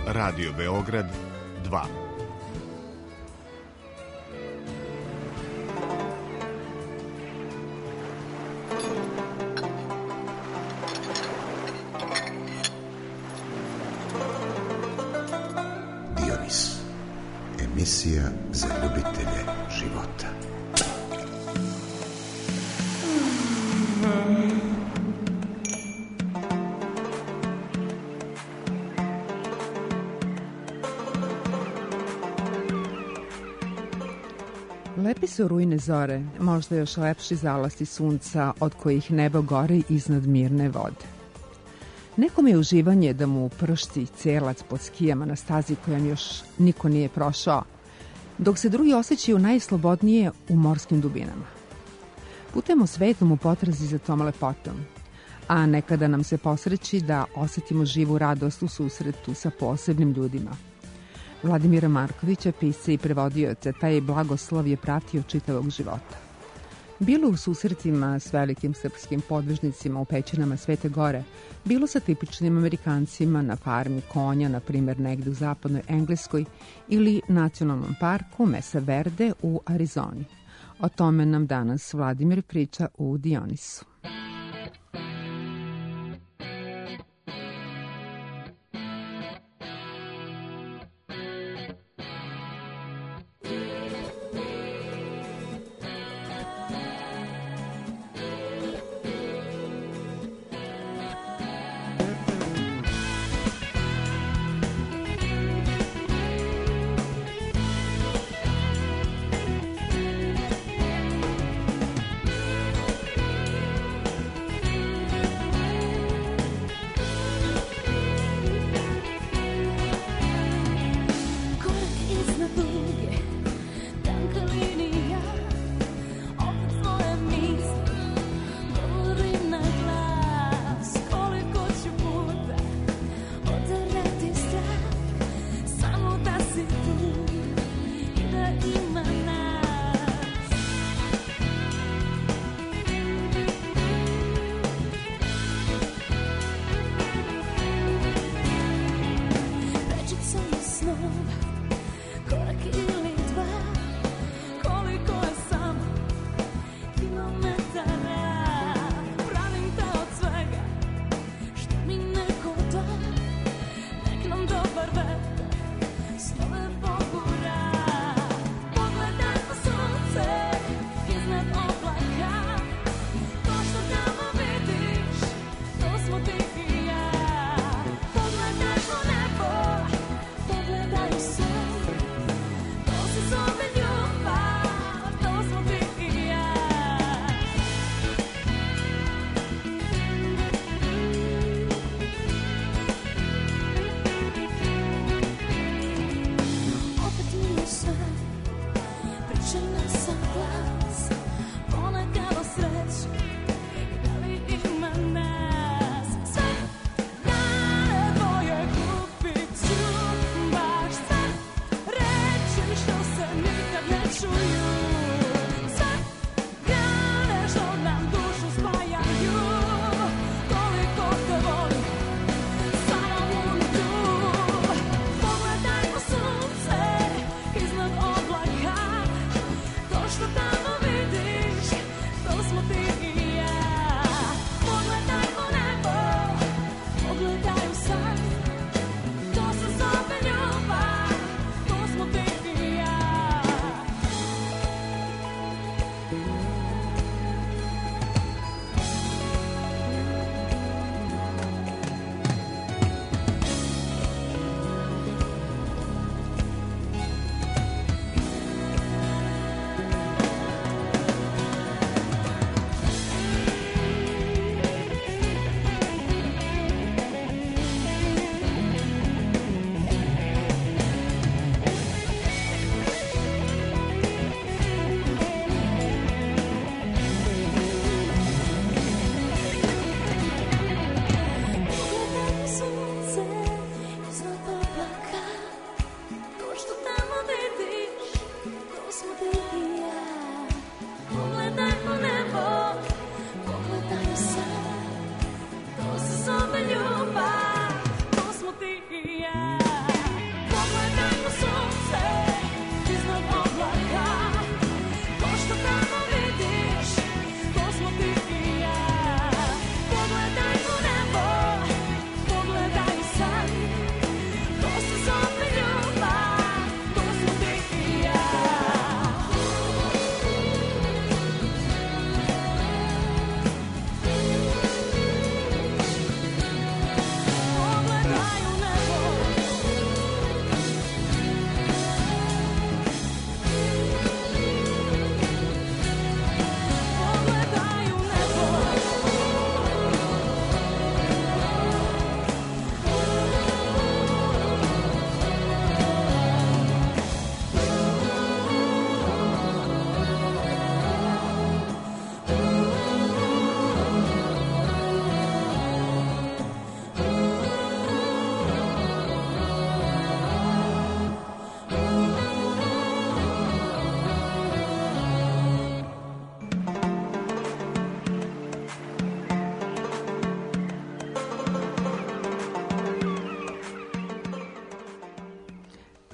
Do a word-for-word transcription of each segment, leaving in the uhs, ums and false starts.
Radio Beograd dva. Dionis, emisija za ljubitelje života. Lepi su rujne zore, možda još lepši zalasti sunca od kojih nebo gori iznad mirne vode. Nekom je uživanje da mu pršti celac pod skijama na stazi kojom još niko nije prošao, dok se drugi osjećaju najslobodnije u morskim dubinama. Putujemo svetom u potrazi za tom lepotom, a nekada nam se posreći da osjetimo živu radost u susretu sa posebnim ljudima. Vladimira Markovića, pisca i prevodioca, taj blagoslov je pratio čitavog života. Bilo u susretima s velikim srpskim podvižnicima u pećinama Svete Gore, bilo sa tipičnim Amerikancima na farmi konja, na primjer negde u zapadnoj Engleskoj, ili nacionalnom parku Mesa Verde u Arizoni. O tome nam danas Vladimir priča u Dionisu.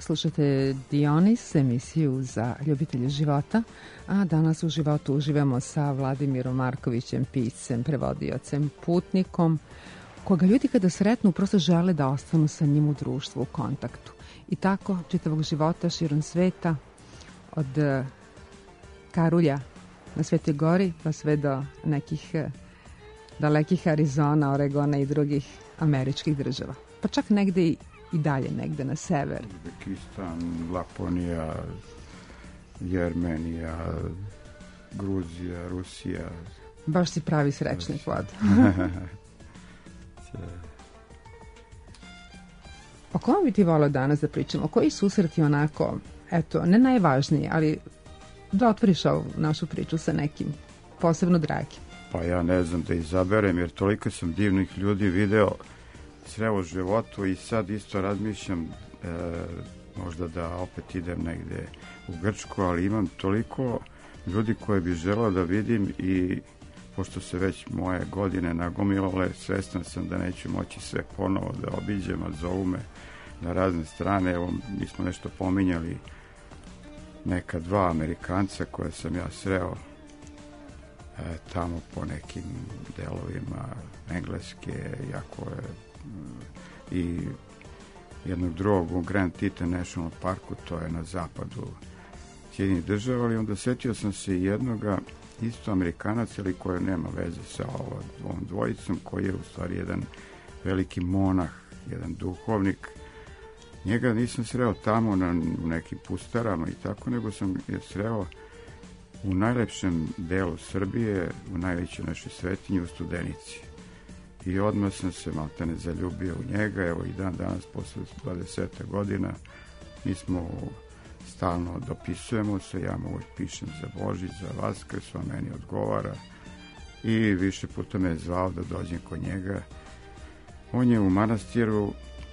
Slušate Dionis, emisiju za ljubitelje života, a danas u životu uživamo sa Vladimirom Markovićem, piscem, prevodiocem, putnikom, koga ljudi kada sretnu prosto žele da ostanu sa njim u društvu, u kontaktu. I tako čitavog života širom sveta, od Karulja na Svetoj Gori pa sve do nekih dalekih Arizona, Oregona i drugih američkih država. Pa čak negde i, i dalje, negde na sever. Uzbekistan, Laponija, Jermenija, Gruzija, Rusija. Baš si pravi srećnik, Vlad. O kome bi ti volao danas da pričamo? Koji susreti onako, eto, ne najvažniji, ali da otvoriš ovu našu priču sa nekim posebno dragim? Pa ja ne znam da izaberem, jer toliko sam divnih ljudi video sreo u životu i sad isto razmišljam e, možda da opet idem negde u Grčku, ali imam toliko ljudi koje bi želeo da vidim i pošto se već moje godine nagomilale, svestan sam da neću moći sve ponovo da obiđem, a zovu me na razne strane. Evo, mi smo nešto pominjali, neka dva Amerikanca koje sam ja sreo e, tamo po nekim delovima Engleske, jako je, i jednog drugog u Grand Teton National Parku, to je na zapadu Sjedinjenih država, ali onda setio sam se jednoga isto Amerikanac, ali koji nema veze sa ovom dvojicom, koji je u stvari jedan veliki monah, jedan duhovnik. Njega nisam sreo tamo na, u nekim pustarama i tako, nego sam je sreo u najlepšem delu Srbije, u najvećoj našoj svetinji, u Studenici. I odmah sam se maltene zaljubio u njega, evo i dan danas, posle dvadeset godina, mi smo stalno dopisujemo se, ja mu uvijek pišem za Božić, za Vaskrs, on meni odgovara i više puta me je zvao da dođem kod njega. On je u manastiru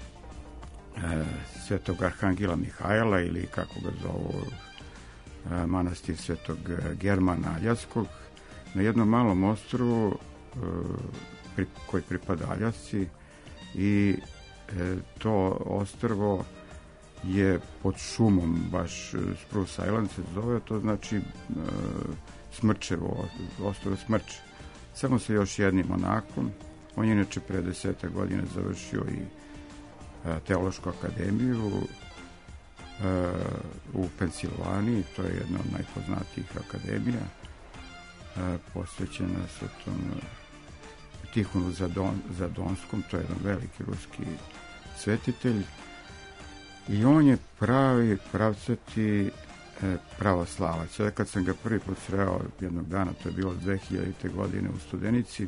e, Svetog Arhangela Mihajla, ili kako ga zovu, e, manastir Svetog Germana Aljaskog, na jednom malom ostrvu e, pri, koji pripada Aljasci, i e, to ostrvo je pod šumom, baš Spruce Island se zove, to znači e, Smrčevo, ostrvo Smrč. Samo sa još jednim monakom. On je inače pre desetak godina završio i e, Teološku akademiju e, u Pensilvaniji, to je jedna od najpoznatijih akademija, e, posvećena Svetom Tihonu Zadon, Zadonskom, to je jedan veliki ruski svetitelj. I on je pravi, pravcati e, pravoslavac. Sada kad sam ga prvi put sreo jednog dana, to je bilo dve hiljadite godine u Studenici,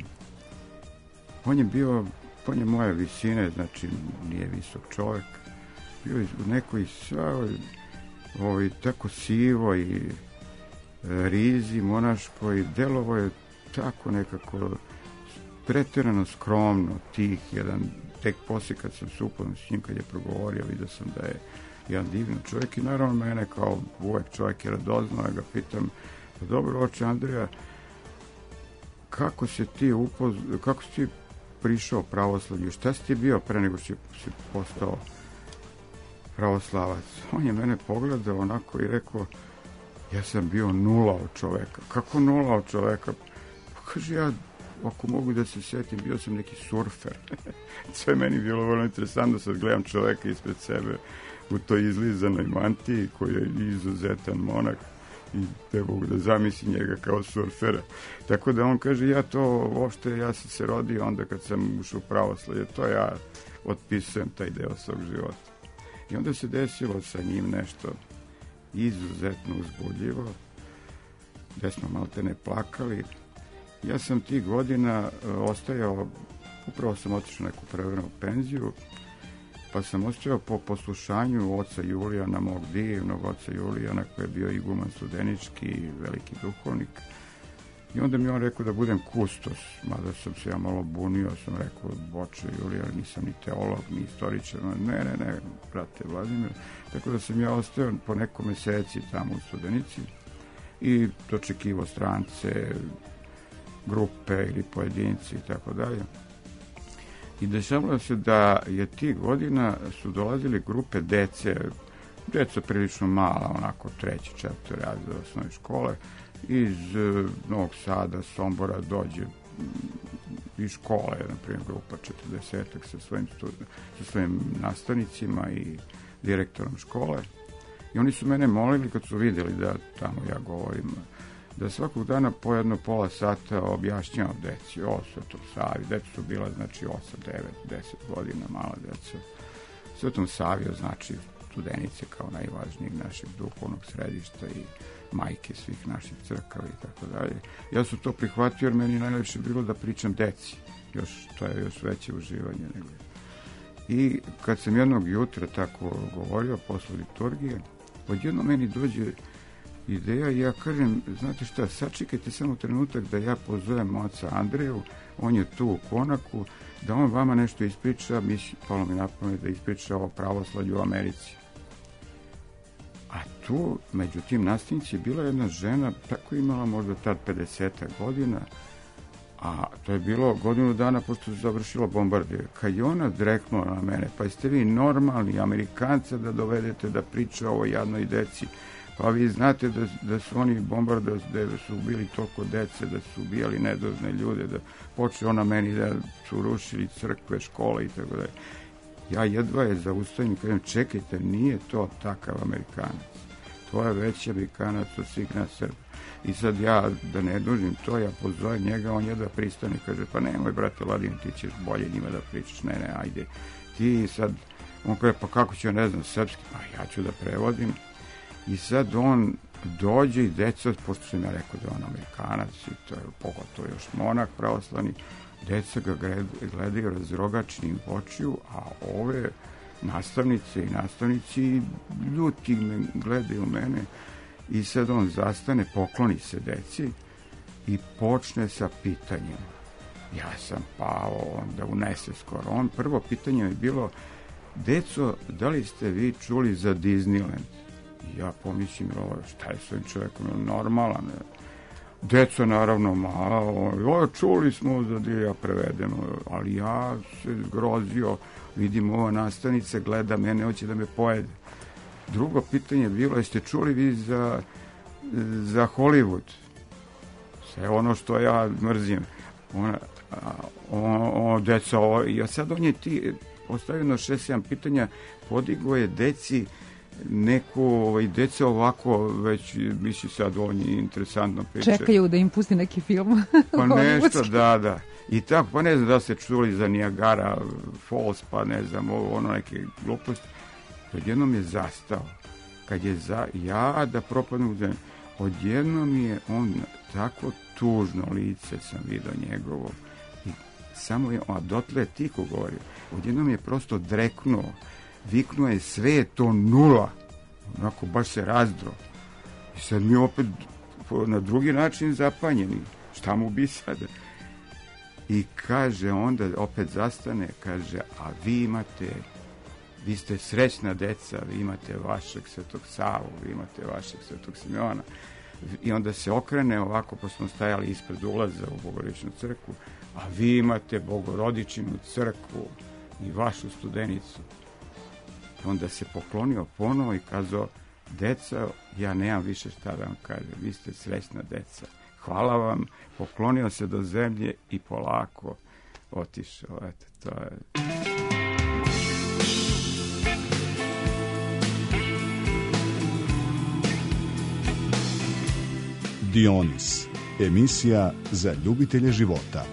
on je bio, on je moje visine, znači nije visok čovjek, bio je u nekoj svoj, ovaj, tako sivo i e, rizi monaškoj, delovo je tako nekako pretjerano skromno, tih, jedan, tek poslije kad sam se upoznao s njim, kad je progovorio, vidio sam da je jedan divan čovjek i naravno mene kao uvek čovjek je radoznao, ja ga pitam, pa dobro, oče Andrija, kako si ti upoz... kako si ti prišao pravoslavlju, šta si ti bio pre nego si, si postao pravoslavac? On je mene pogledao onako i rekao, ja sam bio nula od čoveka. Kako nula od čoveka? Pa kaže, ja ako mogu da se setim, bio sam neki surfer. Sve meni bilo vrlo interesantno, sad gledam čoveka ispred sebe u toj izlizanoj mantiji koji je izuzetan monak i ne mogu da zamislim njega kao surfera. Tako da on kaže, ja to uopšte, ja sam se rodio onda kad sam ušao u pravoslavlje, to ja otpisujem taj deo svog života. I onda se desilo sa njim nešto izuzetno uzbudljivo, gde smo maltene plakali. Ja sam tih godina ostajao, upravo sam otišao neku prevremenu penziju, pa sam ostajao po poslušanju oca Julijana, mog divnog oca Julijana, koji je bio iguman studenički, veliki duhovnik. I onda mi on rekao da budem kustos, mada sam se ja malo bunio, sam rekao, oče Julijan, nisam ni teolog, ni istoričar, ne, ne, ne, brate Vladimir. Tako da sam ja ostao po neko meseci tamo u Studenici i dočekivao strance, grupe ili pojedinci i tako dalje. I dešavalo se da je tih godina su dolazili grupe dece, Djeca prilično mala, onako treći, četvrti razred osnovne škole. Iz uh, Novog Sada, Sombora dođe iz škole, na primjer grupa četrdesetak sa svojim, sa svojim nastavnicima i direktorom škole. I oni su mene molili, kad su vidjeli da tamo ja govorim, da svakog dana po jedno pola sata objašnjavam deci o Svetom Savi. Deca su bila, znači, osam, devet, deset godina, mala deca. Svetom Savi znači studenice kao najvažnijeg našeg duhovnog središta i majke svih naših crkava i tako dalje. Ja sam to prihvatio jer meni najlepše bilo da pričam deci. Još, to je još veće uživanje nego. I kad sam jednog jutra tako govorio posle liturgije, odjedno meni dođe ideja i ja kažem, znate šta, sačekajte samo trenutak da ja pozovem oca Andreju, on je tu u konaku, da on vama nešto ispriča, mislim, palo mi na pamet da ispriča o pravoslavlju u Americi. A tu, među tim nastavnici, je bila jedna žena, tako imala možda tad pedeset godina, a to je bilo godinu dana pošto se završilo bombardije. Kad je ona dreknula na mene, pa jeste vi normalni Amerikanca da dovedete da priča o ovoj jadnoj deci, pa vi znate da, da su oni bombardovali, da su bili toliko dece, da su ubijali nedozne ljude, da počne ona meni da su rušili crkve, škole i tako da. Ja jedva je zaustavim, kažem, čekajte, nije to takav Amerikanac. To je veći Amerikanac od svih nas Srba. I sad ja, da ne dužim to, ja pozovem njega, on jedva pristane, kaže, pa nemoj, brate Ladin, ti ćeš bolje njima da pričaš, ne, ne, ajde. Ti sad, on kaže, pa kako ću, ne znam, srpski, pa ja ću da prevodim. I sad on dođe i deca, pošto sam ja rekao da je on Amerikanac, i to je pogotovo još monak pravoslavni, deca ga gledaju razrogačnim očiju, a ove nastavnice i nastavnici ljuti me, gledaju mene i sad on zastane, pokloni se deci i počne sa pitanjem. Ja sam pao, onda unese skoro. On prvo pitanje je bilo, deco, da li ste vi čuli za Disneyland? I ja pomislim, šta je s ovim čovjekom, normalan? Deca, naravno, malo, o, čuli smo da je ja prevedeno, ali ja se zgrozio, vidim ova nastavnica, gleda mene, hoće da me pojede. Drugo pitanje je bilo, jeste čuli vi za, za Hollywood? Sve ono što ja mrzim. Ona, o, o, deca, o, i sad on je ti postavljeno šest sedam pitanja, podigo je deci neko, ovaj, deca ovako već, misli sad on je interesantno priča. Čekaju da im pusti neki film. Pa nešto, da, da. I tako, pa ne znam da ste čuli za Niagara Falls, pa ne znam, ono neke gluposti. Odjednom je zastao. Kad je za, ja da propadnu u zemlju, odjednom je on tako tužno lice sam vidio njegovo. I samo je, a dotle je tiho govorio. Odjednom je prosto dreknuo. Viknuo je, sve je to nula. Onako, baš se razdro. I sad mi opet na drugi način zapanjeni. Šta mu bi sada? I kaže, onda opet zastane, kaže, a vi imate, vi ste srećna deca, vi imate vašeg Svetog Savu, vi imate vašeg Svetog Simeona. I onda se okrene ovako, pa smo stajali ispred ulaza u Bogorodičnu crkvu, a vi imate Bogorodičinu crkvu i vašu studenicu. Onda se poklonio ponovo i kazao, deca, ja nemam više šta da vam kažem, vi ste srećna deca. Hvala vam, poklonio se do zemlje i polako otišao. Eto, to je... Dionis, emisija za ljubitelje života.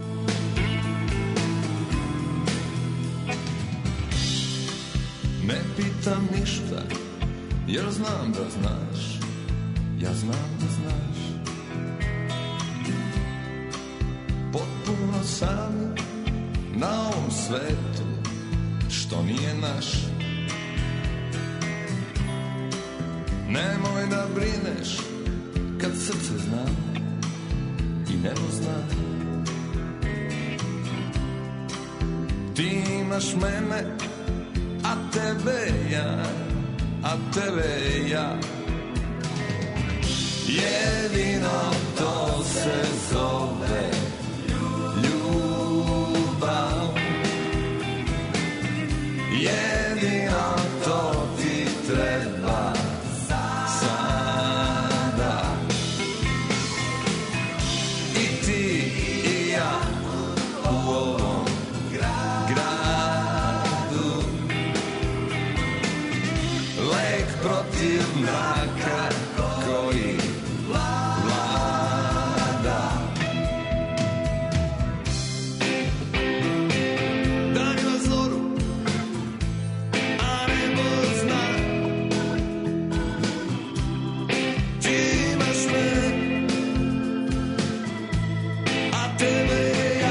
Ne pitam ništa, jer znam da znaš, ja znam da znaš. Potpuno sam na ovom svetu, što nije naš. Nemoj da brineš, kad srce zna i nebo zna. Ti imaš mene, a tebe ja, a tebe ja. Jedino to se zove ljubav. Jedino to ti treba sada. I ti i ja u ovom gradu, lek protiv mraka koji vlada. Dan ima zoru, a nebo zna. Ti imaš mene, a tebe ja.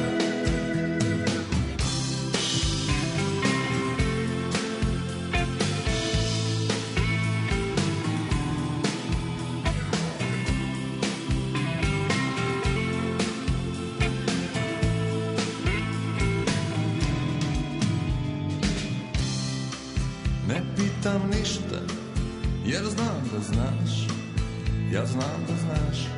Ne pitam ništa, jer znam da znaš, ja znam da znaš.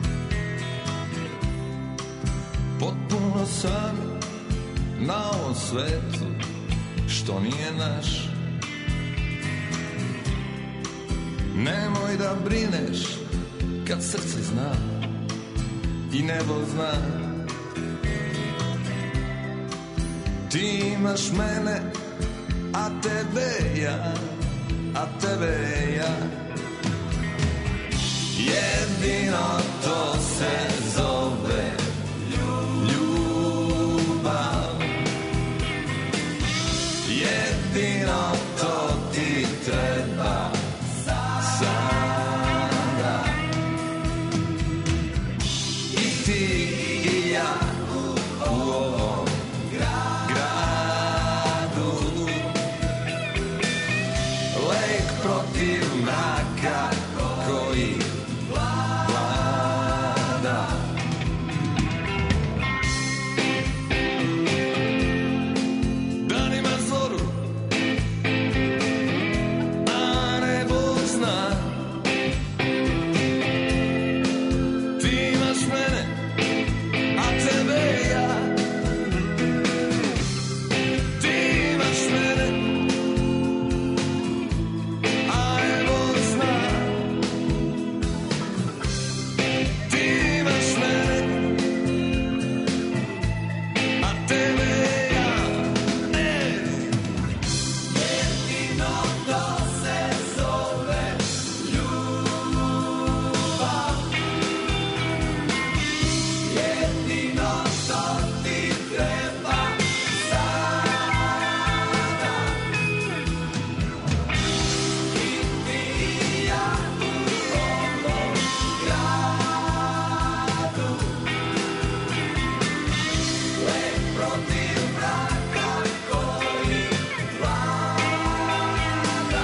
Potpuno sam na ovom svetu, što nije naš. Nemoj da brineš, kad srce zna i nebo zna. Ti imaš mene, a tebe ja, a tebe ja. Jedino to se zove ljubav. Jedino to ti treba sada. I ti i ja u ovom gradu, lek protiv mraka koji vlada. Dan ima zoru, a nebo zna. Ti imaš mene, a tebe ja. Ti imaš mene, a nebo zna. Ti imaš mene, a tebe ja. Jedino to se zove ljubav. Jedino to ti treba sada. I ti i ja u ovom gradu, lek protiv mraka koji vlada.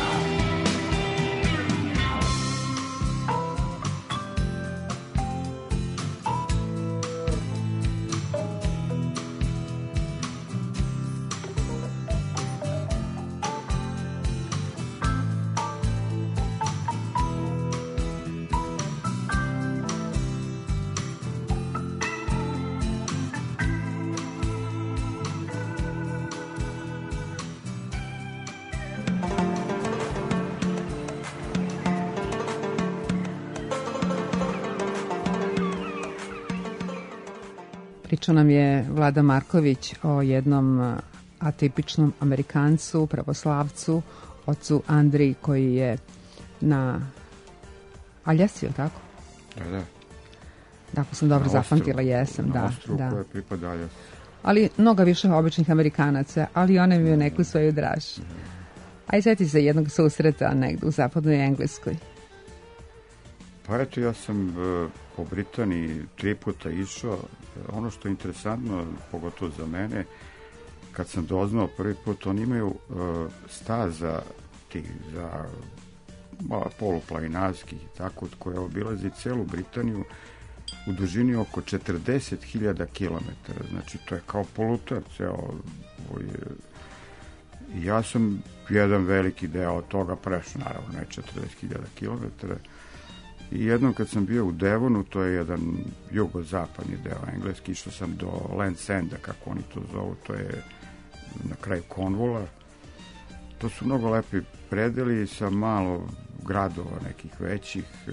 Pričao nam je Vlada Marković o jednom atipičnom Amerikancu, pravoslavcu, ocu Andriji koji je na Aljasci, je li tako? Da, da. Tako sam dobro Na zapamtila, ostrvu, jesam, na da. ostrvu da. koje pripada Aljasci. Ali mnogo više običnih Amerikanaca, ali one mi je neku svoju draž. Aj, sjeti se jednog susreta negde u zapadnoj Engleskoj. Pa eto, ja sam e, po Britaniji tri puta išao. Ono što je interesantno, pogotovo za mene, kad sam doznao prvi put, oni imaju e, staza tih za poluplaninarskih i tako, koja obilazi celu Britaniju u dužini oko četrdeset hiljada kilometara. Znači, to je kao polutar ceo. Ovaj, ja sam jedan veliki deo od toga prešao, naravno, ne četrdeset hiljada kilometara. I jednom kad sam bio u Devonu, to je jedan jugozapadni deo engleski, išao sam do Landsenda, kako oni to zovu, to je na kraju Cornwalla. to su mnogo lepi predeli sa malo gradova nekih većih e,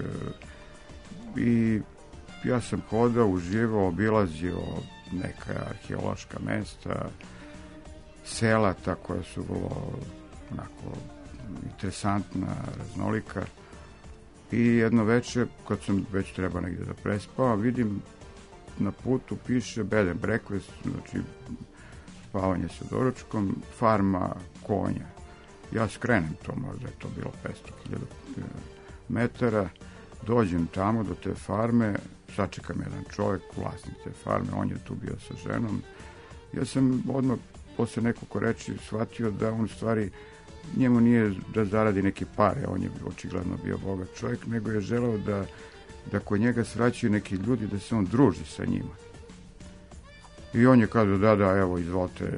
i ja sam hodao, uživao, obilazio neka arheološka mesta, sela ta koja su vrlo onako interesantna, raznolika. I jedno veče, kad sam već treba negdje da prespava, vidim na putu piše bed and breakfast, znači spavanje sa doručkom, farma konja. Ja skrenem to, možda je to bilo petsto hiljada metara, dođem tamo do te farme, sačekam jedan čovjek, vlasnik te farme, on je tu bio sa ženom. Ja sam odmah posle nekoliko reči shvatio da on u stvari njemu nije da zaradi neke pare, on je očigledno bio bogat čovjek, nego je želeo da, da kod njega svraćaju neki ljudi, da se on druži sa njima. I on je kazao, da, da, evo, izvolite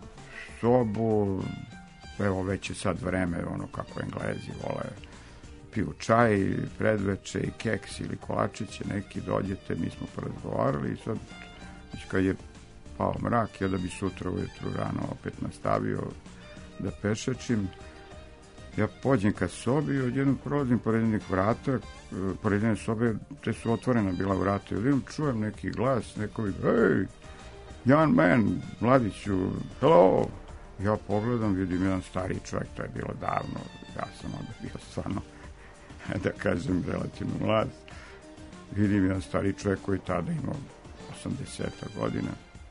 sobu, evo, već je sad vreme, ono kako Englezi vole, piju čaj, predveče i keks ili kolačiće, neki dođete, mi smo porazgovarali i sad, kad je pao mrak, ja da bi sutra ujutru rano opet nastavio da pešačim, ja pođem ka sobi i odjednom prolazim pored jednih vrata, pored jedne sobe, te su otvorena bila vrata i odjednom čujem neki glas, neko vidi, hej, young man, mladiću, hello. Ja pogledam, vidim jedan stariji čovjek, to je bilo davno, ja sam onda bio stvarno, da kažem, relativno mlad. Vidim jedan stariji čovjek koji tada imao osamdeset godina.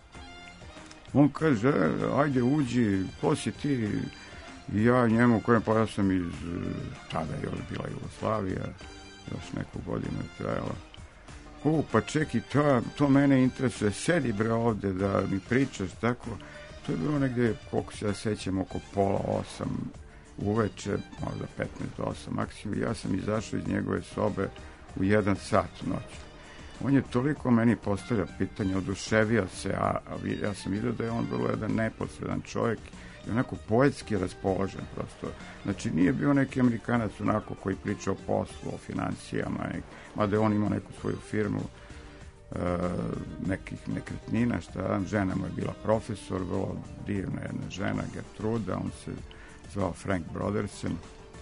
On kaže, ajde uđi, ko si ti? I ja njemu, kojem pa ja sam iz, tada je još bila Jugoslavija, još neku godinu je trajala. O, pa čeki, to, to mene interesuje, sedi bre ovde da mi pričaš, tako. To je bilo negde, koliko se ja sećam, oko pola osam uveče, možda petnaest do osam maksimum. Ja sam izašao iz njegove sobe u jedan sat noću. On je toliko meni postavljao pitanje, oduševio se, a, a ja sam vidio da je on vrlo jedan neposredan čovjek i onako poetski raspoložen prosto. Znači nije bio neki Amerikanac onako koji priča o poslu, o financijama, mada je on imao neku svoju firmu, e, nekih nekretnina, šta, žena mu je bila profesor, vrlo divna jedna žena, Gertruda, on se zvao Frank Brodersen.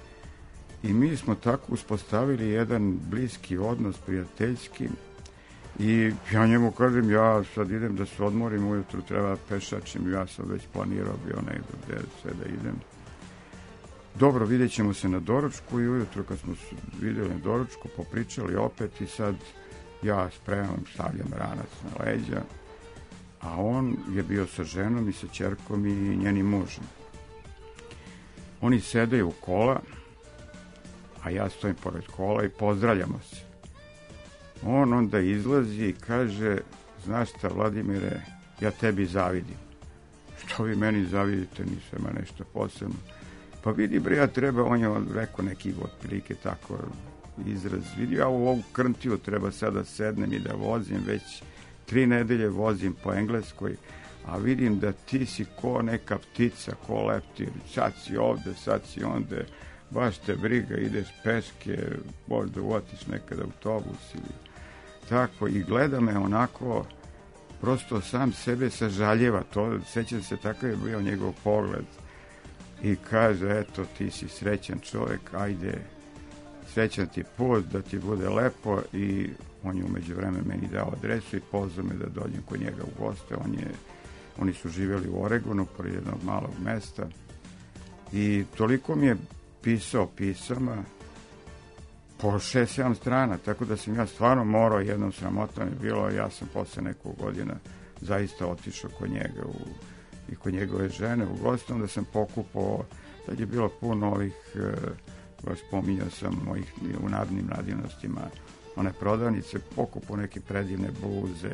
I mi smo tako uspostavili jedan bliski odnos, prijateljski. I ja njemu kažem, ja sad idem da se odmorim, ujutru treba pešačim, ja sam već planirao bio negdje gde sve da idem. Dobro, vidjet ćemo se na doručku i ujutru kad smo vidjeli na doručku, popričali opet i sad ja spremam, stavljam ranac na leđa, a on je bio sa ženom i sa ćerkom i njenim mužem. Oni sedaju u kola, a ja stojim pored kola i pozdravljamo se. On onda izlazi i kaže, znaš šta, Vladimire, ja tebi zavidim. Što vi meni zavidite, nisam ima nešto posebno. Pa vidi bre, ja treba, on je rekao neki otprilike tako izraz, vidi, ja u ovu krntiju treba sada sednem i da vozim, već tri nedelje vozim po Engleskoj, a vidim da ti si ko neka ptica, ko leptir, sad si ovde, sad si onde, baš te briga, ideš peške, možda uotiš nekad autobus ili tako, i gleda me onako, prosto sam sebe sažaljeva, to, sećam se, takav je bio njegov pogled i kaže, eto, ti si srećan čovjek, ajde, srećan ti put, da ti bude lepo, i on je umeđu vreme meni dao adresu i pozvao me da dođem kod njega u goste. On je, oni su živjeli u Oregonu, pored jednog malog mesta, i toliko mi je pisao pisama, po šest sedam strana, tako da sam ja stvarno morao, jednom sramota mi bilo, ja sam posle nekog godina zaista otišao kod njega u, i kod njegove žene u goste, onda sam pokupao, tad je bilo puno ovih, baš spominjao sam mojih u narodnim radinostima, one prodavnice, pokupao neke predivne bluze,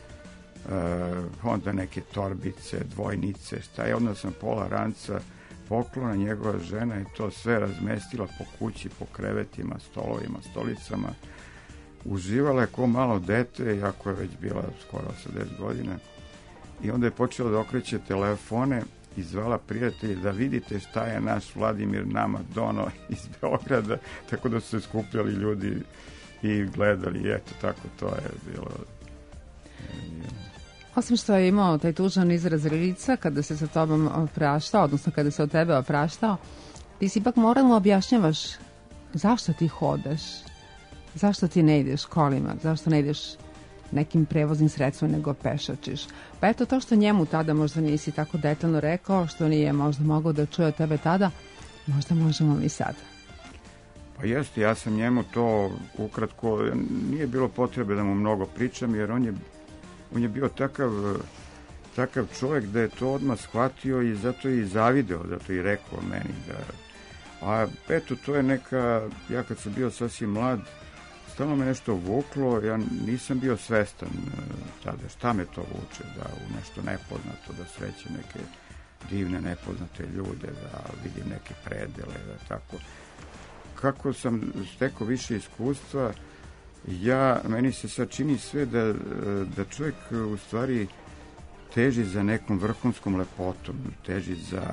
uh, onda neke torbice, dvojnice, šta je, onda sam pola ranca poklona, njegova žena je to sve razmestila po kući, po krevetima, stolovima, stolicama. Uživala je ko malo dete, iako je već bila skoro osamdeset godina. I onda je počela da okreće telefone i zvala prijatelje da vidite šta je naš Vladimir nama donao iz Beograda, tako da su se skupljali ljudi i gledali, i eto, tako to je bilo. Osim što je imao taj tužan izraz lica kada se sa tobom opraštao, odnosno kada se od tebe opraštao, ti si ipak morao mu objašnjavaš zašto ti hodaš, zašto ti ne ideš kolima, zašto ne ideš nekim prevoznim sredstvom nego pešačiš. Pa eto, to što njemu tada možda nisi tako detaljno rekao, što nije možda mogao da čuje od tebe tada, možda možemo mi sada. Pa jeste, ja sam njemu to ukratko, nije bilo potrebe da mu mnogo pričam, jer on je, on je bio takav, takav čovjek da je to odmah shvatio i zato je i zavideo, zato je i rekao meni da... A eto, to je neka, ja kad sam bio sasvim mlad, stalno me nešto vuklo, ja nisam bio svestan tada šta me to vuče, da u nešto nepoznato, da srećem neke divne nepoznate ljude, da vidim neke predele, da tako. Kako sam stekao više iskustva, ja, meni se sad čini sve da, da čovjek u stvari teži za nekom vrhunskom lepotom, teži za,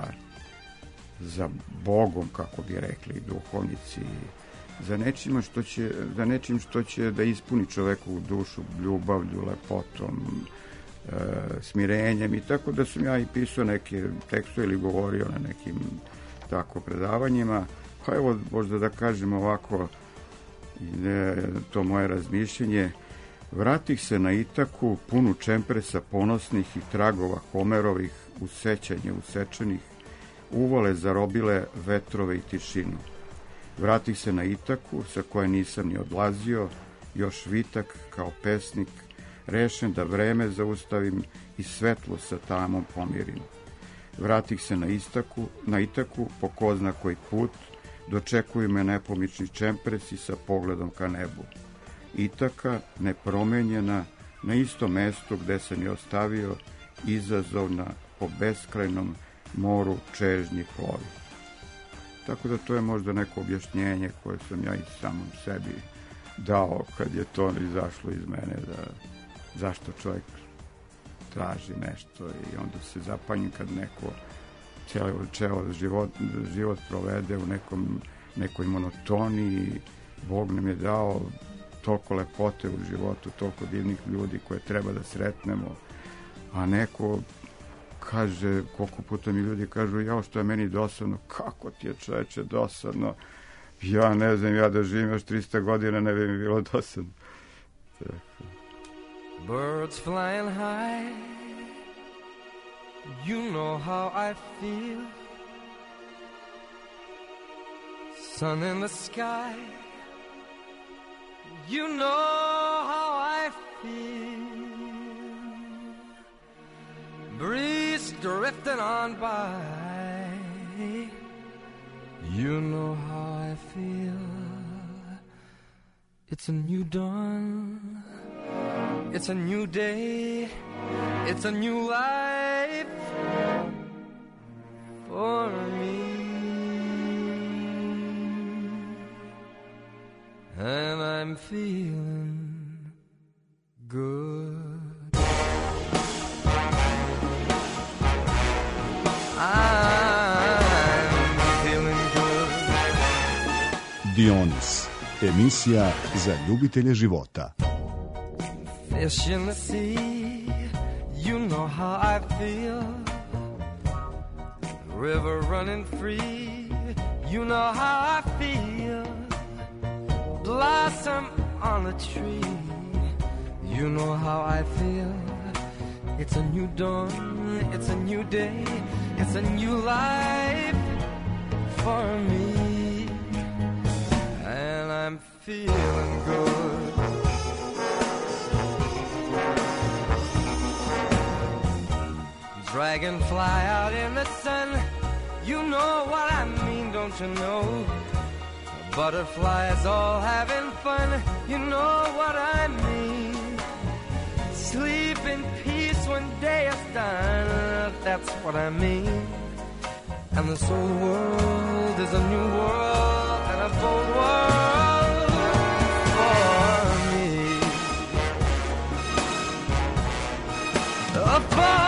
za Bogom, kako bi rekli duhovnici, za nečim što će, za nečim što će da ispuni čoveku dušu ljubavlju, lepotom, e, smirenjem, i tako da sam ja i pisao neke tekstove ili govorio na nekim tako predavanjima. Pa evo, možda da kažem ovako, ne, to moje razmišljenje. Vratih se na Itaku, punu čempresa ponosnih i tragova Homerovih, u sećanje usečenih, uvale zarobile vetrove i tišinu. Vratih se na Itaku, sa koje nisam ni odlazio, još vitak kao pesnik, rešen da vreme zaustavim i svetlo sa tamom pomirim. Vratih se na Itaku, na Itaku, po ko zna koji put, dočekuju me nepomični čempresi sa pogledom ka nebu. Itaka, nepromenjena, na istom mestu gde sam je ostavio, izazovna po beskrajnom moru čežnji plovi. Tako da to je možda neko objašnjenje koje sam ja i samom sebi dao kad je to izašlo iz mene, da zašto čovjek traži nešto i onda se zapanji kad neko cijelo čeo život, život provede u nekom, nekoj monotoniji. Bog nam je dao toliko lepote u životu, toliko divnih ljudi koje treba da sretnemo, a neko kaže, koliko puta mi ljudi kažu, jao, što je meni dosadno. Kako ti je, čoveče, dosadno? Ja ne znam, ja da živim još trista godina, ne bi mi bilo dosadno. Birds flying high, you know how I feel. Sun in the sky, you know how I feel. Breeze drifting on by, you know how I feel. It's a new dawn, it's a new day, it's a new life for me. And I'm feeling good. I'm feeling good. Dionis, emisija za ljubitelje života. Fish in the sea, you know how I feel. River running free, you know how I feel. Blossom on a tree, you know how I feel. It's a new dawn, it's a new day, it's a new life for me. And I'm feeling good. Dragonfly out in the sun, you know what I mean, don't you know? Butterflies all having fun, you know what I mean. Sleep in peace when day is done, that's what I mean. And this old world is a new world and a bold world for me. For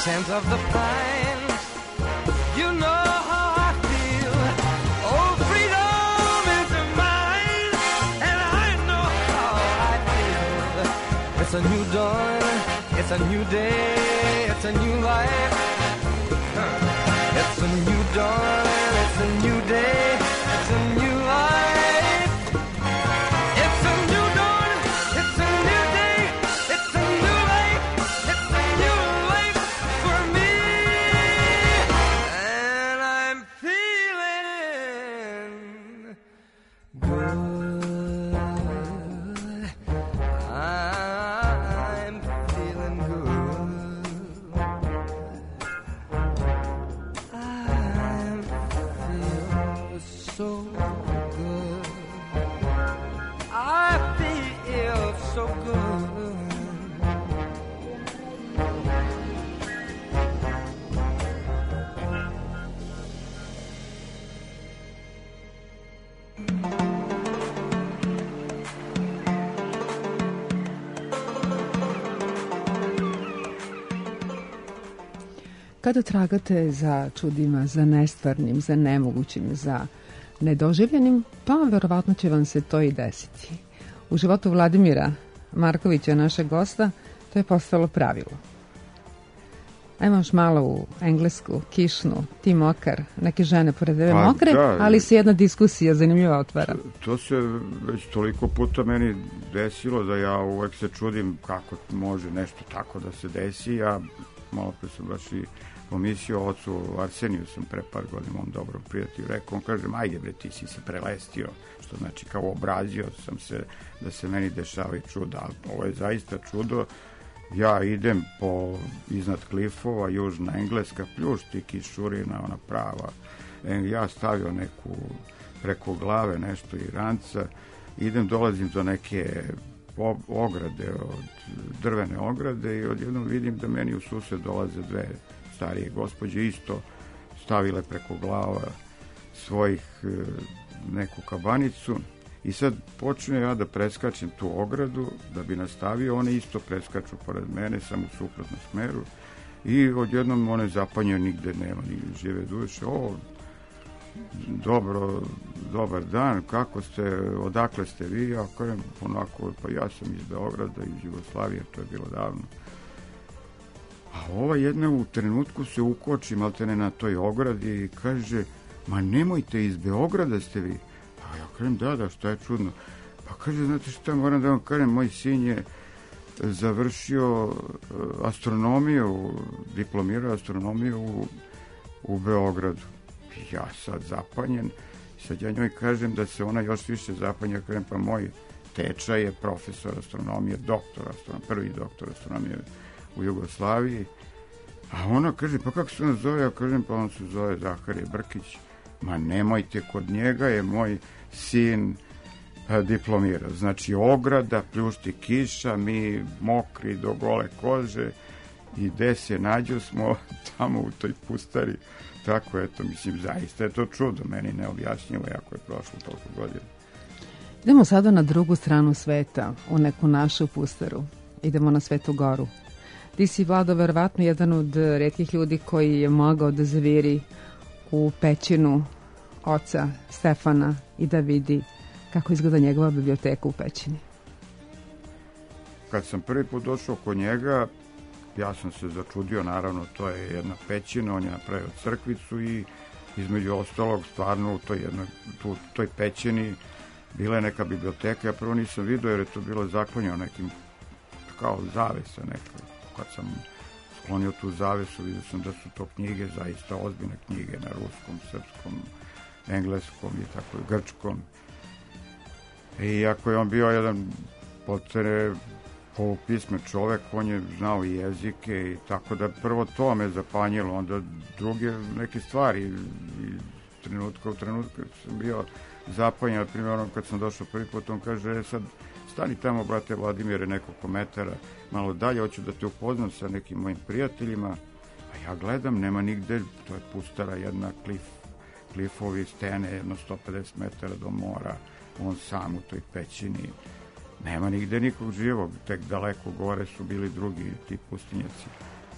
scent of the pine. You know how I feel. Oh, freedom is mine, and I know how I feel. It's a new dawn, it's a new day, it's a new life. It's a new dawn, it's a new day, it's a new life. It's a new dawn, it's a new day, it's a new life. It's a new life for me, and I'm feeling good. I'm feeling good. So good. I feel so good. Kada tragate za čudima, za nestvarnim, za nemogućim, za nedoživljenim, pa verovatno će vam se to i desiti. U životu Vladimira Markovića, našeg gosta, to je postalo pravilo. Ajmo još malo u englesku, kišnu, ti mokar, neke žene pored tebe Pa, mokre, da, ali se jedna diskusija zanimljiva otvara. To, to se već toliko puta meni desilo da ja uvek se čudim kako može nešto tako da se desi. Ja malo pre sam baš i pomislio ocu Arseniju, sam pre par godina mom dobrom prijatelju rekao, on kaže, ajde bre, ti si se prelestio, što znači kao obrazio sam se da se meni dešavaju čuda, ali ovo je zaista čudo. Ja idem po iznad klifova, južna Engleska, pljušti kišurina, ona prava. E, ja stavio neku preko glave nešto i ranca, idem, dolazim do neke ograde, od drvene ograde i odjednom vidim da meni u sused dolaze dve starije gospođe, isto stavile preko glava svojih neku kabanicu. I sad počne ja da preskačem tu ogradu, da bi nastavio, one isto preskaču pored mene, samo u suprotnom smeru. I odjednom one zapanjaju, nigde nema, ni žive duše. O, dobro, dobar dan, kako ste, odakle ste vi? Ja kažem, onako, pa ja sam iz Beograda, iz Jugoslavije, to je bilo davno. A ova jedna u trenutku se ukoči maltene na toj ogradi i kaže, ma nemojte, iz Beograda ste vi. A ja kažem, da, da, što je čudno. Pa kaže, znate šta, moram da vam kažem, moj sin je završio astronomiju, diplomirao astronomiju u, u Beogradu. Ja sad zapanjen, sad ja njoj kažem da se ona još više zapanja, kažem, pa moj teča je profesor astronomije, doktor astronomije, prvi doktor astronomije u Jugoslaviji. A ona kaže, pa kako se ona zove? Ja kažem, pa on se zove Zaharije Brkić. Ma nemojte, kod njega je moj sin diplomirao. Znači, ograda, pljušti kiša, mi mokri do gole kože i gde se nađu smo tamo u toj pustari. Tako, eto, mislim, zaista je to čudo, meni neobjašnjivo, jako je prošlo toliko godina. Idemo sada na drugu stranu sveta, u neku našu pustaru. Idemo na Svetu Goru. Ti si, Vlado, verovatno jedan od retkih ljudi koji je mogao da zaviri u pećinu oca Stefana i da vidi kako izgleda njegova biblioteka u pećini. Kad sam prvi put došao kod njega, ja sam se začudio, naravno, to je jedna pećina, on je napravio crkvicu i između ostalog, stvarno u toj, jednoj, tu, toj pećini bila je neka biblioteka. Ja prvo nisam vidio jer je to bilo zaklonjeno nekim kao zavesa neka. Kad sam sklonio tu zavesu, vidio sam da su to knjige, zaista ozbiljne knjige na ruskom, srpskom, engleskom i tako i grčkom. I ako je on bio jedan potpuno polupismen čovek, on je znao i jezike i tako da prvo to me zapanjilo, onda druge neke stvari i trenutka u trenutku sam bio zapanjen, primjer onom kad sam došao prvi put, on kaže, sad stani tamo, brate Vladimire, nekoliko metara malo dalje, hoću da te upoznam sa nekim mojim prijateljima, a ja gledam, nema nigde, to je pustara jedna, klif, klifovi, stene, jedno sto pedeset metara do mora, on sam u toj pećini, nema nigde nikog živog, tek daleko gore su bili drugi ti pustinjaci.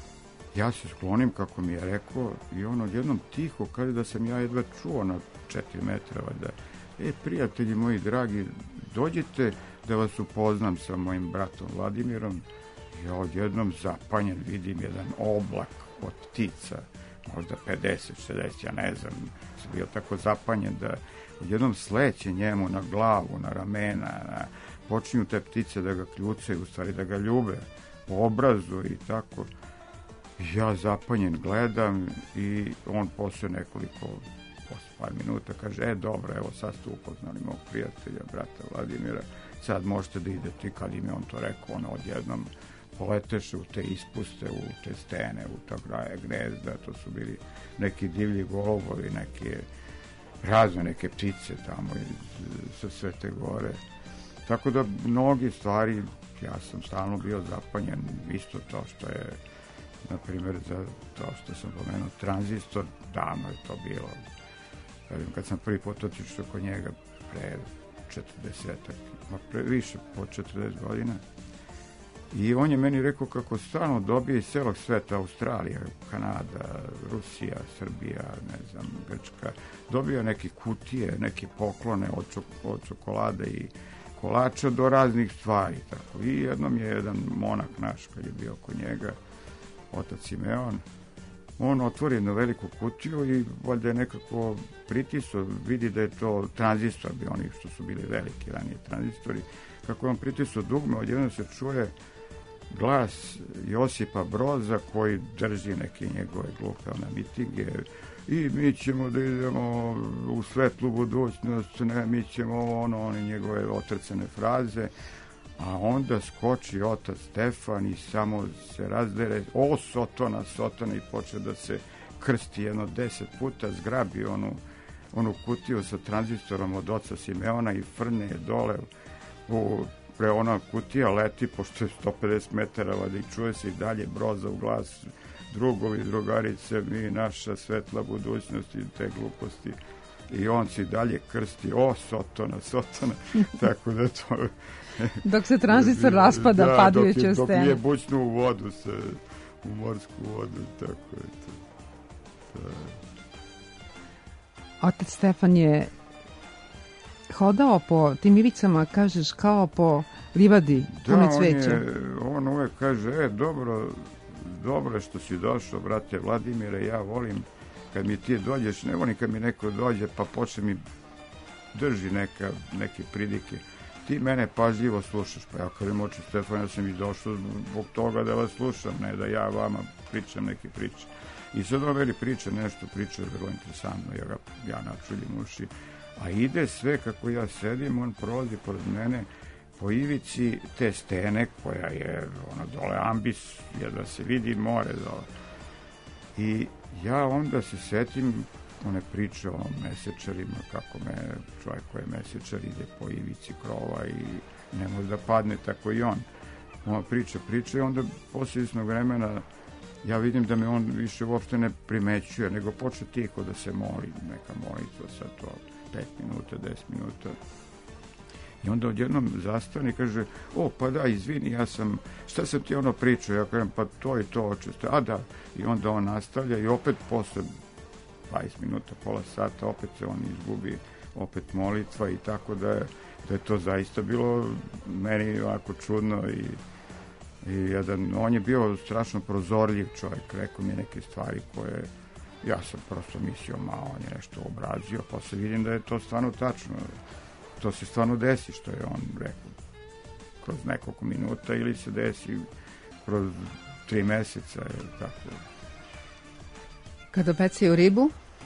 ja se sklonim kako mi je rekao i on odjednom tiho kaže da sam ja jedva čuo na četiri metra, da e, prijatelji moji dragi, dođite da vas upoznam sa mojim bratom Vladimirom. Ja odjednom zapanjen vidim jedan oblak od ptica, možda pedeset šezdeset, ja ne znam, sam bio tako zapanjen da odjednom sleće njemu na glavu, na ramena, na, počinju te ptice da ga kljucaju, u stvari da ga ljube po obrazu i tako. Ja zapanjen gledam i on posle nekoliko, posle par minuta kaže, e dobro, evo sad ste upoznali mog prijatelja, brata Vladimira, sad možete da idete. I kad im je on to rekao, ono odjednom poleteše u te ispuste, u te stene, u ta graje gnezda, to su bili neki divlji golubovi, neke razne neke ptice tamo iz, sa Svete Gore. Tako da mnogi stvari, ja sam stalno bio zapanjen, isto to što je, na primjer, za to što sam pomenuo tranzistor, davno je to bilo. Kad sam prvi put otišao kod njega pre četrdesetak, ma pre više po četrdeset godina, i on je meni rekao kako stalno dobije iz celog sveta, Australija, Kanada, Rusija, Srbija, ne znam, Grčka, dobio neke kutije, neke poklone od, čok od čokolade i kolača do raznih stvari. Tako. I jednom je jedan monak naš, kad je bio kod njega, otac Simeon, on otvori jednu veliku kutiju i valjda je nekako pritisao, vidi da je to tranzistor, bi oni što su bili veliki ranije tranzistori, kako je on pritisao dugme, odjedno se čuje glas Josipa Broza koji drži neke njegove glupe na mitinge i mi ćemo da idemo u svetlu budućnost, ne, mi ćemo ono, one njegove otrcane fraze, a onda skoči otac Stefan i samo se razdere, o Sotona, Sotona, i počne da se krsti jedno deset puta, zgrabi onu, onu kutiju sa tranzistorom od oca Simeona i frne dole u pre ona kutija leti, pošto je sto pedeset metara vada i čuje se i dalje Broza u glas, drugovi, drugarice, mi, naša svetla budućnost i te gluposti. I on se dalje krsti, o Sotona, Sotona, tako da to... Dok se tranzistor raspada, da, padajući u stenu. Dok nije bućnu u vodu, se, u morsku vodu, tako je to. Da. Otac Stefan je hodao po tim ivicama, kažeš, kao po livadi, pune cveća. Da, on, je, on uvek kaže, e, dobro, dobro što si došao, brate Vladimire, ja volim kad mi ti dođeš, ne volim kad mi neko dođe pa počne mi drži neka, neke pridike. Ti mene pažljivo slušaš, pa ja kažem, oče Stefan, ja sam i došao zbog toga da vas slušam, ne da ja vama pričam neke priče. I sad on veli priča nešto, priča je vrlo interesantno, ja, ga, ja načuljim uši, a ide sve kako ja sedim, on prolazi pored mene po ivici te stene koja je ono dole ambis, jedva se vidi more dole. I ja onda se setim one priče o mesečarima, kako me čovjek koji je mesečar ide po ivici krova i ne može da padne, tako i on. Ona priča, priča i onda posle izvesnog vremena ja vidim da me on više uopšte ne primećuje, nego počne tiho da se moli, neka molitva, sad to pet minuta, deset minuta. I onda odjednom zastane i kaže, o, pa da, izvini, ja sam, šta sam ti ono pričao? Ja kažem, pa to i to, očesto. A da, i onda on nastavlja i opet posle dvadeset minuta, pola sata, opet se on izgubi, opet molitva i tako da je, da je to zaista bilo meni ovako čudno i, i jedan, on je bio strašno prozorljiv čovjek, rekao mi neke stvari koje ja sam prosto mislio, malo on je nešto obrazio, pa se vidim da je to stvarno tačno. To se stvarno desi što je on rekao kroz nekoliko minuta ili se desi kroz tri meseca ili tako. Kada pecaju ribu,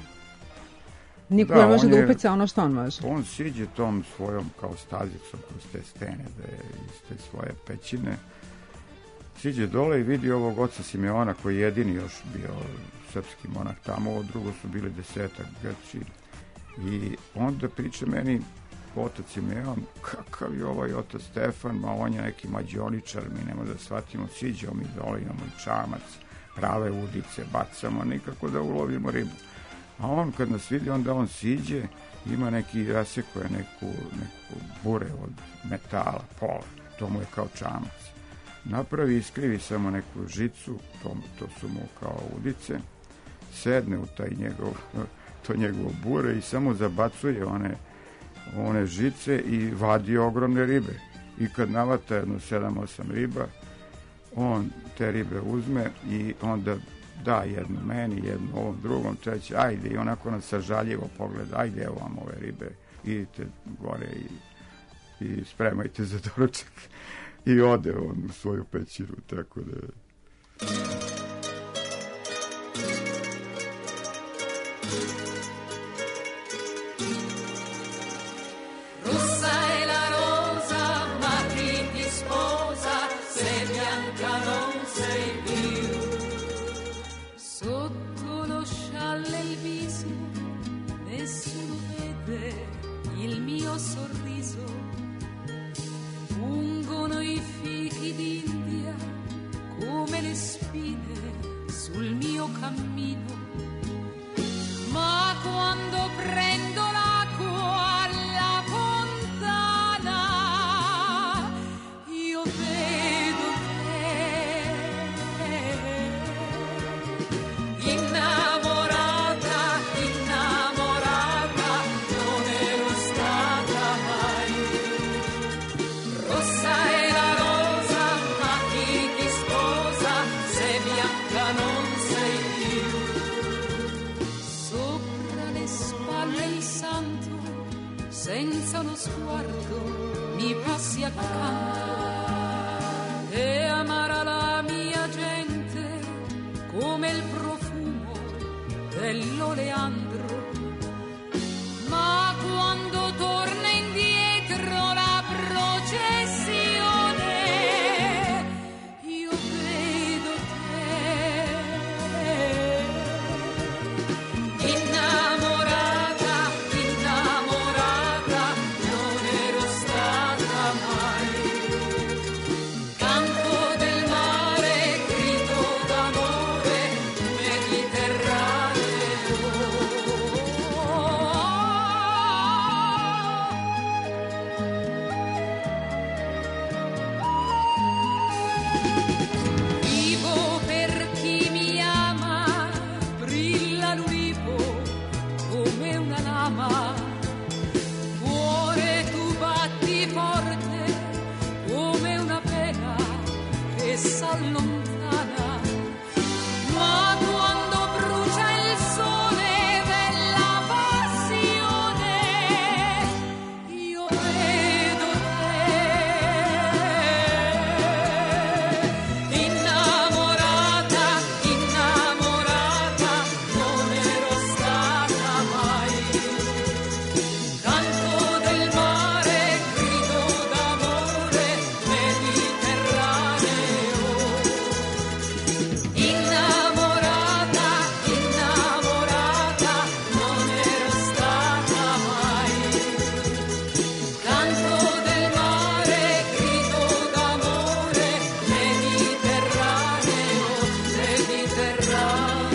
niko da, ne može da upeca ono što on može. On siđe tom svojom kao stazicom kroz te stene, da je iz te svoje pećine. Siđe dole i vidi ovog oca Simeona koji je jedini još bio srpski monak tamo, ovo drugo su bili desetak Grči. I onda priča meni otac Simeon, kakav je ovaj otac Stefan, ma on je neki mađioničar, mi nema da shvatimo, siđemo mi dole, imamo i čamac, prave udice, bacamo, nikako da ulovimo ribu. A on kad nas vidi, onda on siđe, ima neki rasekuje, neku, neku bure od metala, pola, to mu je kao čamac. napravi, iskrivi samo neku žicu, to, to su mu kao udice, sedne u taj njegov, to njegovo bure i samo zabacuje one, one žice i vadi ogromne ribe. I kad navata jedno sedam osam riba, on te ribe uzme i onda da jednu meni, jednu ovom drugom, treći, ajde, i onako nas sažaljivo pogleda, ajde, evo vam ove ribe, idite gore i, i spremajte za doručak. I ode on u svoju pećinu, tako da... Senza uno sguardo mi passi accanto e amara la mia gente come il profumo dell'oleandro. Ma quando torna indietro la processione io vedo te innamorata, innamorata, non ero stata mai. Canto del mare, grido d'amore, Mediterraneo. Vivo per chi mi ama, brilla l'ulivo come una lama. Cuore, tu batti forte come una pena che s'allontana. Ma quando brucia il sole della passione io vedo te innamorata, innamorata, non ero stata mai. Canto del mare, grido d'amore, Mediterraneo. Innamorata, innamorata, non ero stata mai. Canto del mare, grido d'amore, Mediterraneo, Mediterraneo.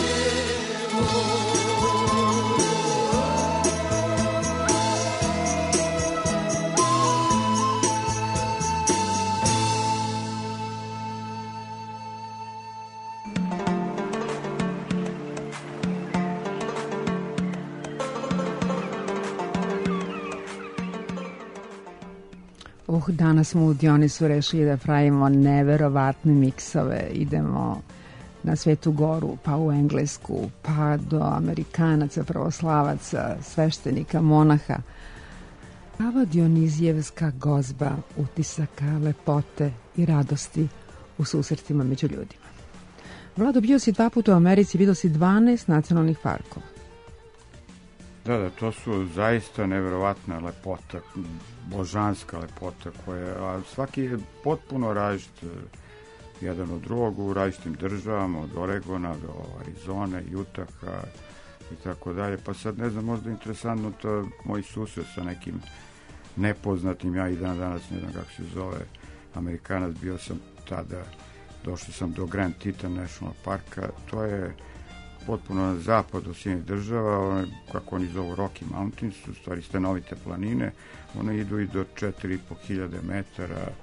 Uh, danas smo u Dionisu rešili da pravimo neverovatne miksove. Idemo na Svetu Goru, pa u Englesku, pa do Amerikanaca, pravoslavaca, sveštenika, monaha. Prava Dionizijevska gozba utisaka, lepote i radosti u susretima među ljudima. Vlado, bio si dva puta u Americi, vidio si dvanaest nacionalnih parkova. Da, da, to su zaista neverovatna lepota, božanska lepota koja, a svaki je potpuno različit jedan od drugog u različitim državama, od Oregona do Arizone, Utaha i tako dalje. Pa sad ne znam, možda je interesantno to moj susret sa nekim nepoznatim, ja i dan danas ne znam kako se zove, Amerikanac, bio sam tada, došao sam do Grand Teton National Parka, to je potpuno na zapad od Sjedinjenih država, kako oni zovu Rocky Mountains, u stvari stanovite planine, one idu i do četiri i po hiljade metara,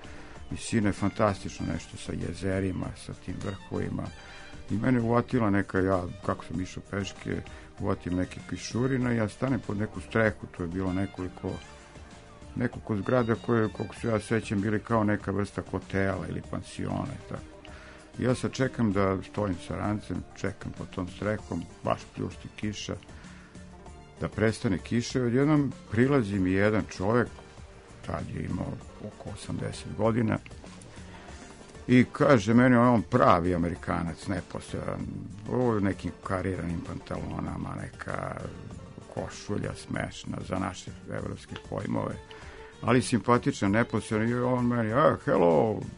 visina je fantastično, nešto sa jezerima, sa tim vrhovima. I mene uvatila neka, ja, kako sam išao peške, uvatim neke kišurine, ja stanem pod neku strehu, to je bilo nekoliko, nekoliko zgrada koje, koliko se ja sećam, bili kao neka vrsta hotela ili pansiona i tako. Ja sad čekam da stojim sa rancem, čekam pod tom strehom, baš pljušti kiša, da prestane kiša, odjednom prilazi mi jedan čovjek, tad je imao oko osamdeset godina, i kaže meni, on pravi Amerikanac, nepostojan, u nekim kariranim pantalonama, neka košulja smešna za naše evropske pojmove, ali simpatičan, nepostojan, i on meni, ah, hello, uh,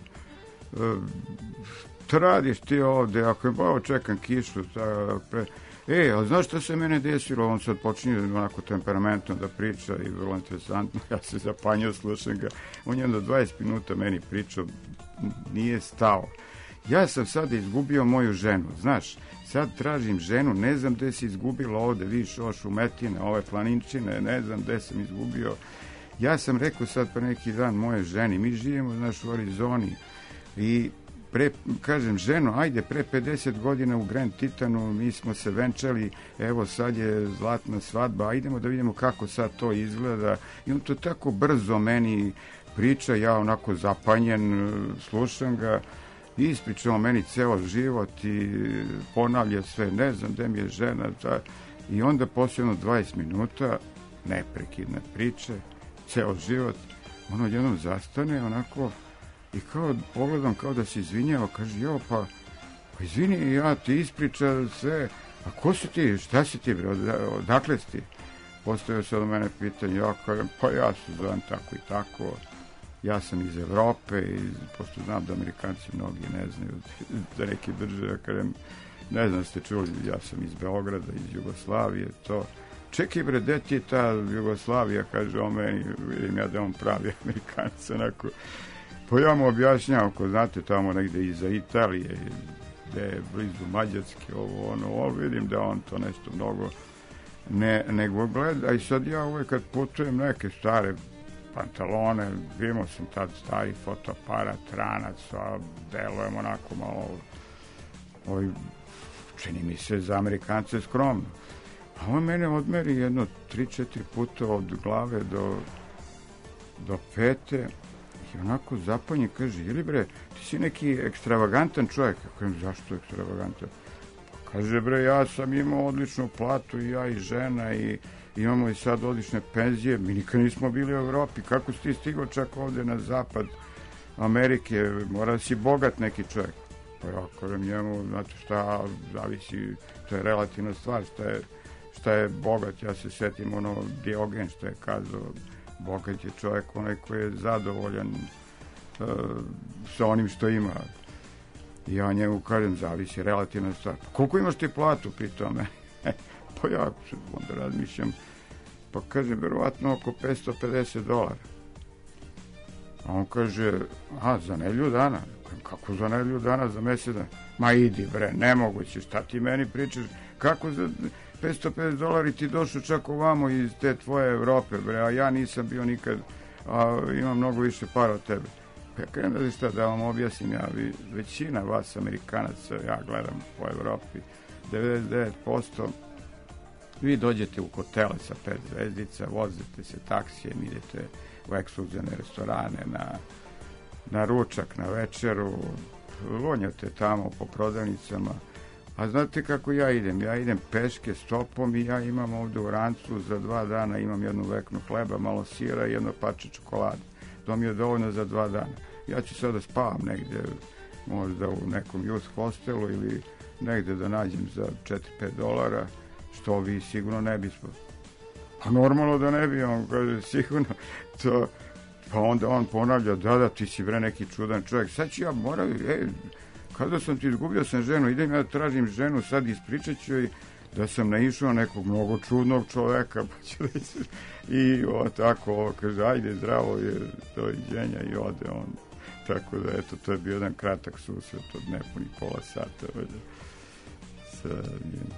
šta radiš ti ovde, ako je bao čekam kišu, ta, pre... E, ali znaš što se mene desilo? On sad počinje onako temperamentno da priča i vrlo interesantno, ja se zapanjao, slušam ga, on je onda dvadeset minuta meni pričao, nije stao. Ja sam sad izgubio moju ženu, znaš, sad tražim ženu, ne znam gde si izgubila ovde, vidiš ovo šumetine, ove planinčine, ne znam gde sam izgubio. Ja sam rekao sad pa neki dan moje ženi, mi živimo, znaš, u Arizoni i pre, kažem, ženo, ajde, pre pedeset godina u Grand Titanu mi smo se venčali, evo sad je zlatna svadba, ajdemo da vidimo kako sad to izgleda. I on to tako brzo meni priča, ja onako zapanjen, slušam ga, ispričao meni ceo život i ponavlja sve, ne znam gde mi je žena, ta, i onda poslije ono dvadeset minuta, neprekidne priče, ceo život, ono jednom zastane, onako, i kao pogledam kao da se izvinjava, kaže, jo, pa, pa izvini, ja ti ispriča sve, a ko si ti, šta si ti, odakle si ti? Postavio se od mene pitanje, ja kažem, pa ja se zovem tako i tako, ja sam iz Evrope, i pošto znam da Amerikanci mnogi ne znaju za neke države, kažem, ne znam ste čuli, ja sam iz Beograda, iz Jugoslavije, to, čekaj bre, gde ti je ta Jugoslavija, kaže on meni, vidim ja da on pravi Amerikanca, onako. Pa ja mu objašnjam, ako znate, tamo negde iza Italije, gde je blizu Mađarske, ovo, ono, ovo, vidim da on to nešto mnogo ne, nego gleda. I sad ja uvek kad putujem neke stare pantalone, imao sam tad stari fotoaparat, ranac, a delujem onako malo, ovaj, čini mi se za Amerikance skromno. A on mene odmeri jedno tri četiri puta od glave do, do pete, i onako zapanje, kaže, ili bre, ti si neki ekstravagantan čovjek. Ja kažem, zašto ekstravagantan? Pa kaže, bre, ja sam imao odličnu platu, i ja i žena, i imamo i sad odlične penzije, mi nikad nismo bili u Evropi, kako si ti stigao čak ovde na zapad Amerike, mora da si bogat neki čovjek. Pa ja kažem njemu, znate šta, zavisi, to je relativna stvar, šta je, šta je bogat, ja se setim ono Diogen što je kazao, bogat je čovjek onaj koji je zadovoljan uh, sa onim što ima. I ja njemu kažem, zavisi, relativna stvar. Pa koliko imaš ti platu, pitao me. Pa ja onda razmišljam, pa kaže, verovatno oko petsto pedeset dolara. A on kaže, a, za nedelju dana? Kako za nedelju dana, za mesec dana? Ma idi bre, nemoguće, šta ti meni pričaš? Kako za petsto pedeset dolara ti došao čak ovamo iz te tvoje Evrope, bre, a ja nisam bio nikad, a imam mnogo više para od tebe. Pa ja krenem da šta, da vam objasnim, ja, vi, većina vas Amerikanaca, ja gledam po Evropi, devedeset devet posto, vi dođete u hotele sa pet zvezdica, vozite se taksijem, idete u ekskluzivne restorane, na, na ručak, na večeru, lonjate tamo po prodavnicama. A znate kako ja idem? Ja idem peške stopom i ja imam ovde u rancu za dva dana, imam jednu veknu hleba, malo sira i jedno parče čokolade. To mi je dovoljno za dva dana. Ja ću sada spavam negde, možda u nekom youth hostelu ili negde da nađem za četiri pet dolara, što vi sigurno ne bismo. Pa normalno da ne bi, on kaže, sigurno to. Pa onda on ponavlja, da, da, ti si bre neki čudan čovjek. Sad ću ja moram, ej, kada sam ti izgubio sam ženu, idem ja tražim ženu, sad ispričat ću joj da sam naišao nekog mnogo čudnog čoveka, pa ću reći, i o, tako, ovo, kaže, ajde, zdravo je, doviđenja, i ode on. Tako da, eto, to je bio jedan kratak susret od nepuni pola sata, ovdje, sa njim.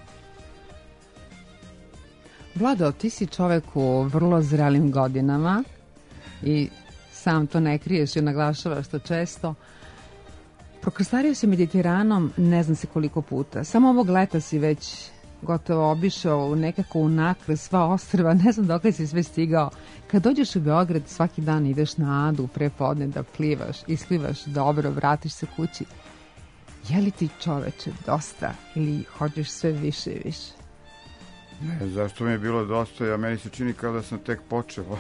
Vlado, ti si čovek u vrlo zrelim godinama i sam to ne kriješ i naglašavaš to često. Prokrstario se Mediteranom ne znam se koliko puta. Samo ovog leta si već gotovo obišao nekako u nakre sva ostrva, ne znam dok si sve stigao. Kad dođeš u Beograd, svaki dan ideš na Adu pre podne da plivaš, isplivaš dobro, vratiš se kući. Je li ti, čoveče, dosta ili hoćeš sve više i više? Ne, zašto mi je bilo dosta, ja meni se čini kao da sam tek počeo.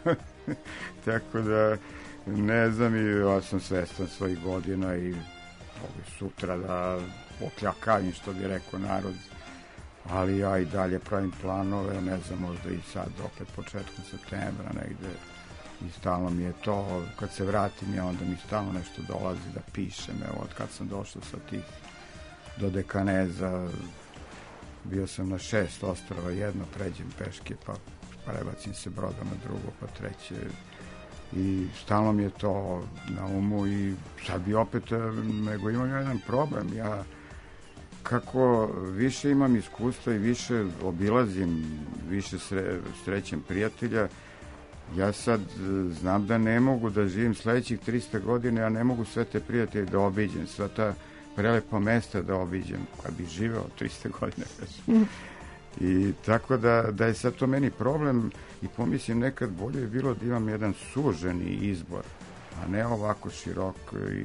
Tako da ne znam, i ja sam svestan svojih godina i mogu sutra da okljakanim, što bi rekao narod. Ali ja i dalje pravim planove, ne znam, možda i sad opet početkom septembra negde, i stalno mi je to, kad se vratim ja, onda mi stalno nešto dolazi da pišem. Evo, od kad sam došao sa tih do Dekaneza, bio sam na šest ostrava, jedno pređem peške, pa prebacim se brodom na drugo, pa treće, i stalno mi je to na umu. I sad bi opet, nego imam jedan problem, ja kako više imam iskustva i više obilazim, više sre, srećem prijatelja, ja sad znam da ne mogu da živim sledećih trista godina, ja ne mogu sve te prijatelje da obiđem, sva ta prelepa mesta da obiđem, kad bi živeo trista godina. I tako da, da je sad to meni problem, i pomislim nekad bolje je bilo da imam jedan suženi izbor, a ne ovako širok, i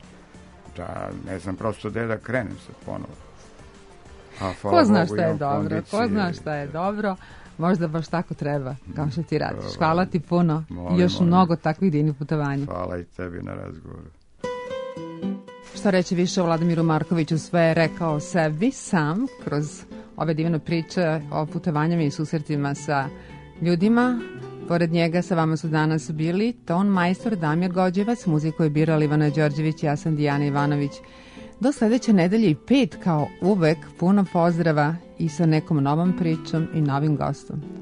da ne znam prosto gde da krenem sad ponovo. A, ko zna šta je dobro, kondicije. Ko zna šta je dobro, možda baš tako treba, kao što ti radiš. Hvala ti puno, molim, još molim. Mnogo takvih divnih putovanja. Hvala i tebi na razgovoru. Šta reći više o Vladimiru Markoviću, sve je rekao sebi sam kroz ove divne priče o putovanjima i susretima sa ljudima. Pored njega sa vama su danas bili ton majstor Damir Gođevac, muziku je birala Ivana Đorđević, ja sam Dijana Ivanović. Do sledeće nedelje i pet, kao uvek, puno pozdrava i sa nekom novom pričom i novim gostom.